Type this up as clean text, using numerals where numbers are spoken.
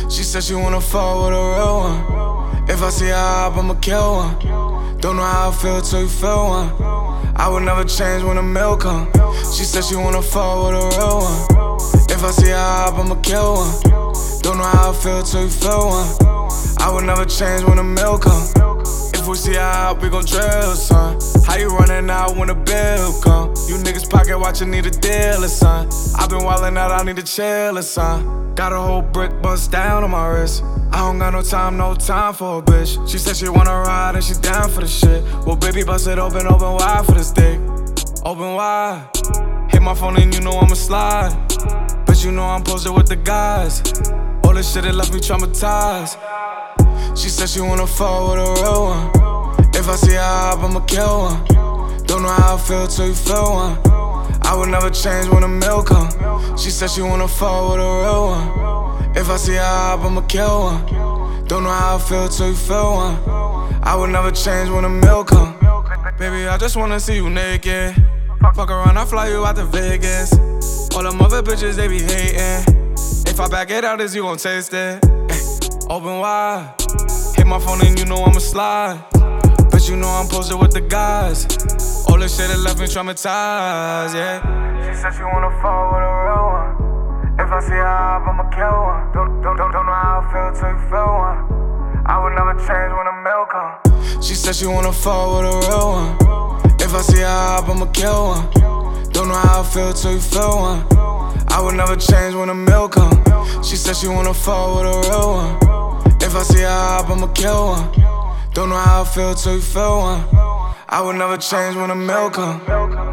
She said she wanna fall with a real one. If I see her up, I'ma kill one. Don't know how I feel till you feel one. I would never change when the milk come. She said she wanna fall with a real one. If I see her up, I'ma kill one. Don't know how I feel till you feel one. I would never change when the milk come. If we see her out, we gon' drill, son. How you running out when the bill come? You niggas pocket watchin' need a dealer, son. I been wildin' out, I need a chiller, son. Got a whole brick bust down on my wrist. I don't got no time for a bitch. She said she wanna ride and she down for the shit. Well, baby, bust it open wide for this dick. Open wide. Hit my phone and you know I'ma slide. But you know I'm posted with the guys. All this shit that left me traumatized. She said she wanna fall with a real one. If I see her up, I'ma kill one. Don't know how I feel till you feel one. I would never change when the milk come. She said she wanna fall with a real one. If I see her up, I'ma kill one. Don't know how I feel till you feel one. I would never change when the milk come. Baby, I just wanna see you naked. Fuck around, I fly you out to Vegas. All them other bitches, they be hating. If I back it out, is you gon' taste it? Open wide. Hit my phone and you know I'ma slide. But you know I'm posted with the guys. All this shit that left me traumatized, yeah. She said she wanna fall with a real one. If I see her up, I'ma kill one. Don't know how I feel till you feel one. I would never change when the milk come. She said she wanna fall with a real one. If I see her up, I'ma kill one. Don't know how I feel till you feel one. I would never change when the milk come. She said she wanna fall with a real one. If I see her up, I'ma kill one. Don't know how I feel till you feel one. I would never change when the milk come.